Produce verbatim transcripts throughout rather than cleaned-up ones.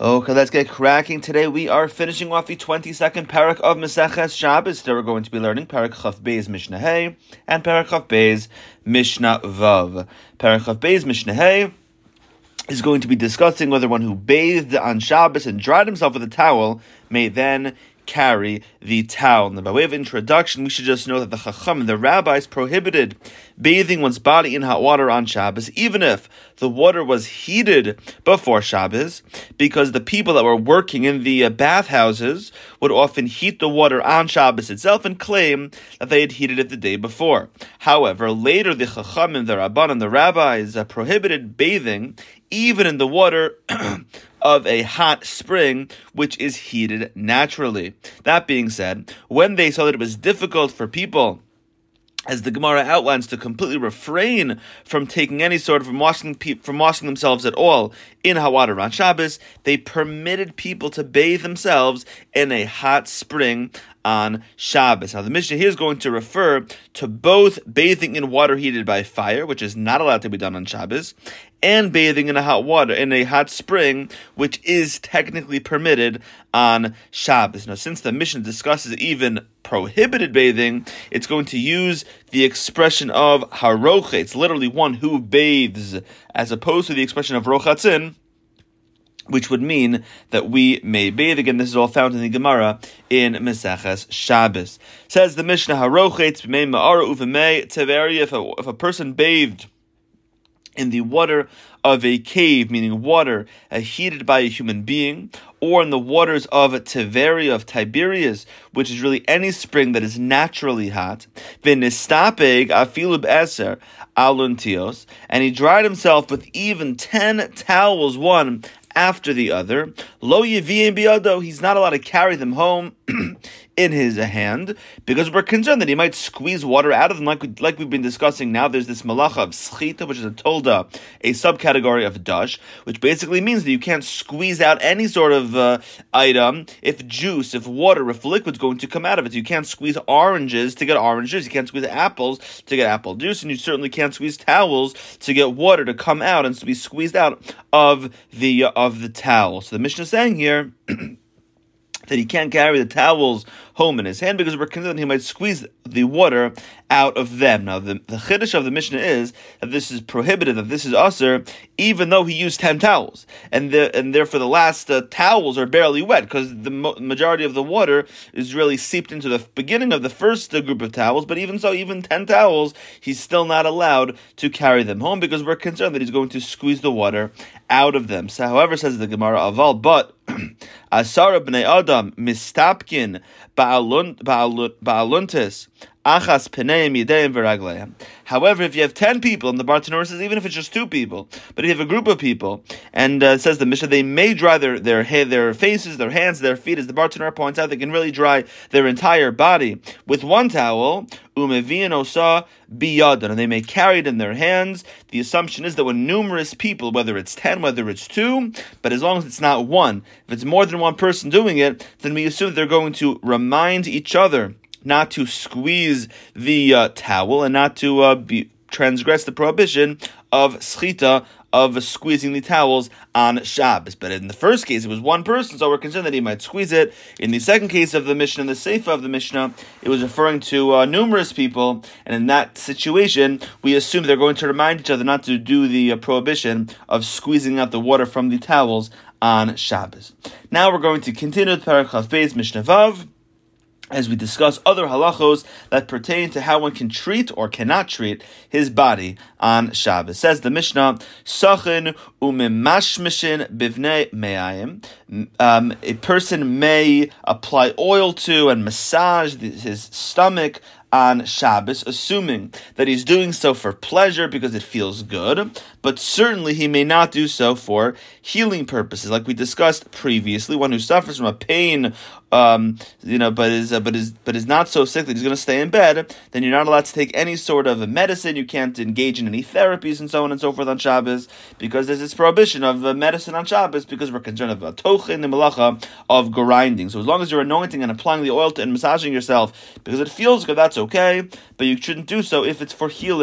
Okay, let's get cracking. Today we are finishing off the twenty-second parak of Maseches Shabbos. Today we're going to be learning Parak Chaf Beis Mishnah Hey and Parak Chaf Beis Mishnah Vav. Parak Chaf Beis Mishnah Hey is going to be discussing whether one who bathed on Shabbos and dried himself with a towel may then carry the towel. Now, by way of introduction, we should just know that the Chacham, the rabbis, prohibited bathing one's body in hot water on Shabbos, even if the water was heated before Shabbos, because the people that were working in the uh, bathhouses would often heat the water on Shabbos itself and claim that they had heated it the day before. However, later the Chacham and the Rabban and the rabbis uh, prohibited bathing even in the water of a hot spring, which is heated naturally. That being said, when they saw that it was difficult for people, as the Gemara outlines, to completely refrain from taking any sort of from washing from washing themselves at all in hot water on Shabbos, they permitted people to bathe themselves in a hot spring on Shabbos. Now, the Mishnah here is going to refer to both bathing in water heated by fire, which is not allowed to be done on Shabbos, and bathing in a hot water, in a hot spring, which is technically permitted on Shabbos. Now, since the Mishnah discusses even prohibited bathing, it's going to use the expression of haroche. It's literally one who bathes, as opposed to the expression of rochatzin, which would mean that we may bathe. Again, this is all found in the Gemara in Maseches Shabbos. Says the Mishnah, harochet b'mei ma'ara uv'mei teveri, if a, if a person bathed in the water of a cave, meaning water uh, heated by a human being, or in the waters of Tiberia, of Tiberias, which is really any spring that is naturally hot, v'nistapeg afilu b'eser aluntios, and he dried himself with even ten towels, one after the other, lo yiviyim biyado, he's not allowed to carry them home in his hand, because we're concerned that he might squeeze water out of them, like, we, like we've been discussing now. There's this malacha of schita, which is a tolda, a subcategory of dash, which basically means that you can't squeeze out any sort of uh, item, if juice, if water, if liquid's going to come out of it. You can't squeeze oranges to get orange juice, you can't squeeze apples to get apple juice, and you certainly can't squeeze towels to get water to come out and to be squeezed out of the, uh, of the towel. So the Mishnah is saying here that he can't carry the towels home in his hand because we're concerned he might squeeze the water out of them. Now, the, the chiddush of the Mishnah is that this is prohibited, that this is usher, even though he used ten towels. And the, and therefore the last uh, towels are barely wet because the mo- majority of the water is really seeped into the beginning of the first uh, group of towels. But even so, even ten towels, he's still not allowed to carry them home because we're concerned that he's going to squeeze the water out of them. So, however, says the Gemara, aval, but asara b'nei adam mistapkin ba'aluntis achas peneim yideim v'ragleim. However, if you have ten people, and the Bartanura says even if it's just two people, but if you have a group of people, and uh, says the Mishnah, they may dry their their their faces, their hands, their feet, as the Bartanura points out, they can really dry their entire body with one towel, umevian osa biyadon, and they may carry it in their hands. The assumption is that when numerous people, whether it's ten, whether it's two, but as long as it's not one, if it's more than one person doing it, then we assume that they're going to remind each other not to squeeze the uh, towel and not to uh, be, transgress the prohibition of schita, of squeezing the towels on Shabbos. But in the first case, it was one person, so we're concerned that he might squeeze it. In the second case of the Mishnah, in the Seifa of the Mishnah, it was referring to uh, numerous people, and in that situation, we assume they're going to remind each other not to do the uh, prohibition of squeezing out the water from the towels on Shabbos. Now we're going to continue with Parak Chaf Beis Mishnah Vav, as we discuss other halachos that pertain to how one can treat or cannot treat his body on Shabbos. Says the Mishnah, Sachin umimashmishin bivnei me'ayim. Um, a person may apply oil to and massage his stomach on Shabbos, assuming that he's doing so for pleasure because it feels good, but certainly he may not do so for healing purposes, like we discussed previously. One who suffers from a pain, um, you know, but is uh, but is but is not so sick that he's going to stay in bed, then you're not allowed to take any sort of a medicine. You can't engage in any therapies and so on and so forth on Shabbos, because there's this prohibition of uh, medicine on Shabbos, because we're concerned about tochin, the malacha of grinding. So as long as you're anointing and applying the oil to, and massaging yourself because it feels good, that's okay, but you shouldn't do so if it's for healing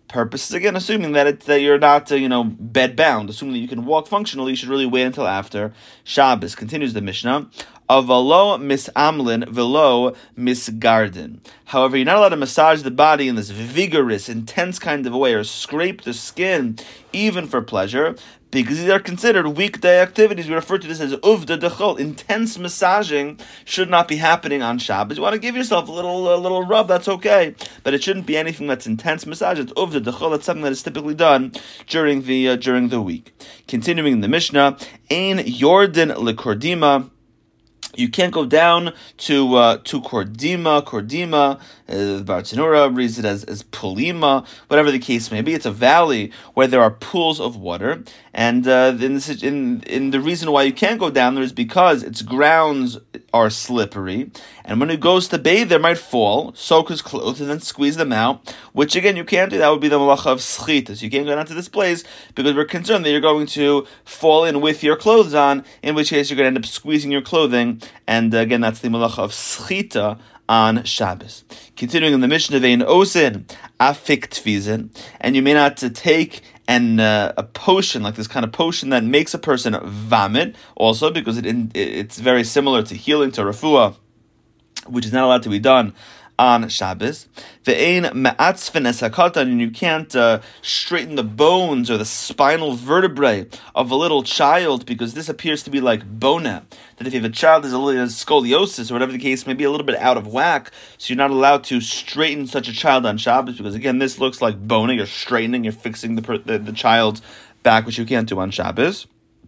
Purpose is again assuming that it, that you're not uh, you know bed bound, assuming that you can walk functionally. You should really wait until after Shabbos. Continues the Mishnah. Avalo misamlin velo misgarden. However, you're not allowed to massage the body in this vigorous, intense kind of a way, or scrape the skin, even for pleasure, because these are considered weekday activities. We refer to this as uvda dechol. Intense massaging should not be happening on Shabbos. You want to give yourself a little, a little rub, that's okay, but it shouldn't be anything that's intense massage. It's uvda dechol. That's something that is typically done during the uh, during the week. Continuing in the Mishnah, ein yordan lekordima. You can't go down to uh, to Kordima, Kordima, uh, the Bartanura reads it as, as Pulima, whatever the case may be. It's a valley where there are pools of water, and uh, in, this, in in the reason why you can't go down there is because its grounds are slippery, and when he goes to bathe, there might fall, soak his clothes, and then squeeze them out, which again you can't do. That would be the malacha of schita. So you can't go down to this place because we're concerned that you're going to fall in with your clothes on, in which case you're going to end up squeezing your clothing. And uh, again, that's the malacha of schita on Shabbos. Continuing in the Mishnah, vein osin afik tfizin, and you may not uh, take an uh, a potion like this kind of potion that makes a person vomit. Also, because it, it it's very similar to healing, to refuah, which is not allowed to be done on Shabbos. Ve'ein me'atzvin esakatan, and you can't uh, straighten the bones or the spinal vertebrae of a little child, because this appears to be like bona. That if you have a child who has a little scoliosis or whatever the case may be, a little bit out of whack, so you're not allowed to straighten such a child on Shabbos, because again, this looks like bona. You're straightening, you're fixing the the, the child's back, which you can't do on Shabbos.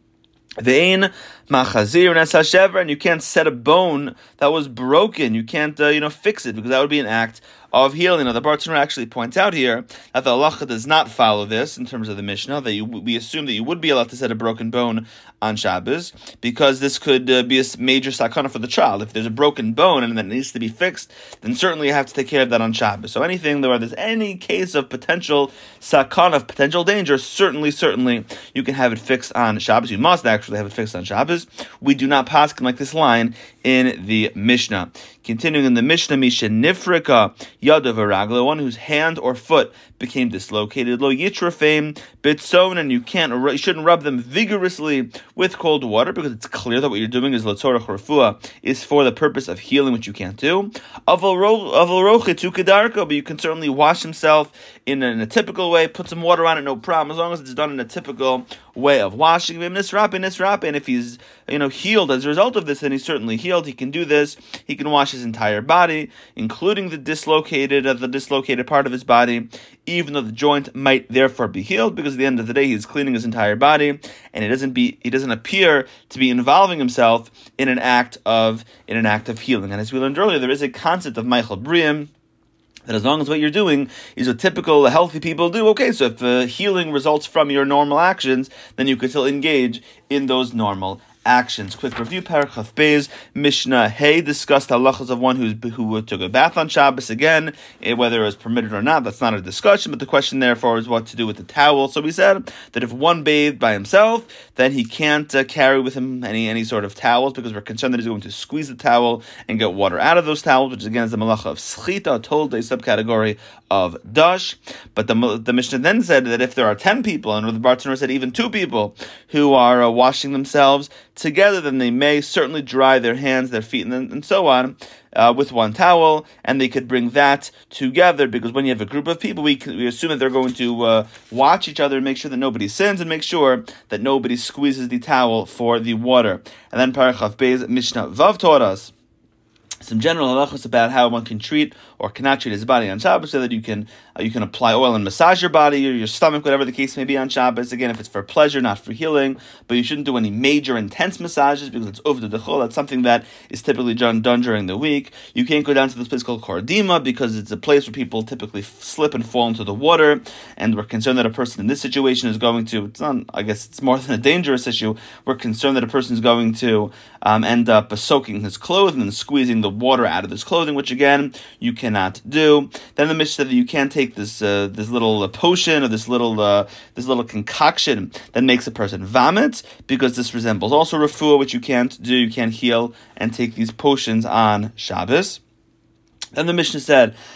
Ve'ein machazir nesashever, and you can't set a bone that was broken. You can't, uh, you know, fix it, because that would be an act of healing. Now, the Bartanura actually points out here that the halacha does not follow this in terms of the Mishnah. That you, we assume that you would be allowed to set a broken bone on Shabbos, because this could uh, be a major sakana for the child. If there's a broken bone and that needs to be fixed, then certainly you have to take care of that on Shabbos. So anything where there's any case of potential sakana, of potential danger, certainly, certainly you can have it fixed on Shabbos. You must actually have it fixed on Shabbos. We do not paskin like this line in the Mishnah. Continuing in the Mishnah, Misha Nifrika Yadav Aragla, one whose hand or foot became dislocated, Lo Yitrafim Bitson, and you can't, you shouldn't rub them vigorously with cold water, because it's clear that what you're doing is Latzorach Refuah, is for the purpose of healing, which you can't do. Aval Rochit Ukedarko, but you can certainly wash himself in a, in a typical way, put some water on it, no problem, as long as it's done in a typical way of washing him. Nisrape, Nisrape, and if he's, you know, healed as a result of this, then he's certainly healed. He can do this. He can wash his entire body, including the dislocated, uh, the dislocated part of his body, even though the joint might therefore be healed, because at the end of the day, he's cleaning his entire body, and it doesn't be, he doesn't appear to be involving himself in an act of, in an act of healing. And as we learned earlier, there is a concept of Michael Briam, that as long as what you're doing is what typical healthy people do, okay, so if uh, healing results from your normal actions, then you could still engage in those normal actions. Quick review, Perek Chaf Beis, Mishnah Hey discussed halachas of one who's, who took a bath on Shabbos. Again, whether it was permitted or not, that's not a discussion, but the question therefore is what to do with the towel. So we said that if one bathed by himself, then he can't uh, carry with him any any sort of towels, because we're concerned that he's going to squeeze the towel and get water out of those towels, which again is the malacha of schita, told a subcategory of dash. But the the Mishnah then said that if there are ten people, and the Bartanura said even two people, who are uh, washing themselves together, then they may certainly dry their hands, their feet, and, and so on uh, with one towel, and they could bring that together, because when you have a group of people, we, we assume that they're going to uh, watch each other and make sure that nobody sins, and make sure that nobody squeezes the towel for the water. And then Perek Chaf Beis, Mishnah Vav taught us some general halachos about how one can treat or cannot treat his body on Shabbos, so that you can uh, you can apply oil and massage your body or your stomach, whatever the case may be on Shabbos. Again, if it's for pleasure, not for healing, but you shouldn't do any major intense massages, because it's uvda dechol. That's something that is typically done, done during the week. You can't go down to this place called Kordima, because it's a place where people typically slip and fall into the water, and we're concerned that a person in this situation is going to, it's not, I guess it's more than a dangerous issue, we're concerned that a person is going to um, end up uh, soaking his clothing and squeezing the water out of his clothing, which again, you cannot do. Then the Mishnah said that you can't take this uh, this little uh, potion or this little uh, this little concoction that makes a person vomit, because this resembles also refuah, which you can't do. You can't heal and take these potions on Shabbos. Then the Mishnah said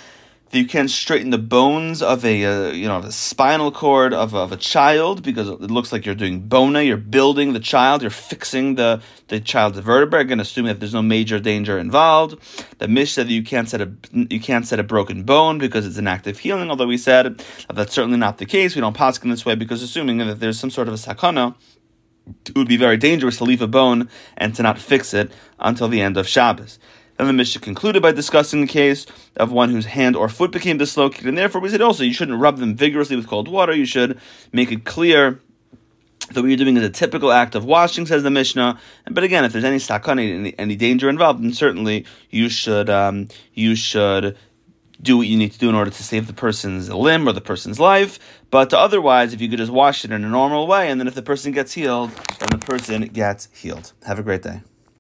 that you can't straighten the bones of a, uh, you know, of a spinal cord of, of a child because it looks like you're doing bona, you're building the child, you're fixing the, the child's vertebrae, again, assuming that there's no major danger involved. The Mish said that you can't set a, you can't set a broken bone because it's an active healing, although we said that that's certainly not the case. We don't paskin this way because assuming that there's some sort of a sakana, it would be very dangerous to leave a bone and to not fix it until the end of Shabbos. Then the Mishnah concluded by discussing the case of one whose hand or foot became dislocated, and therefore we said also you shouldn't rub them vigorously with cold water. You should make it clear that what you're doing is a typical act of washing, says the Mishnah. But again, if there's any sakana, any, any danger involved, then certainly you should um, you should do what you need to do in order to save the person's limb or the person's life. But otherwise, if you could just wash it in a normal way, and then if the person gets healed, then the person gets healed. Have a great day.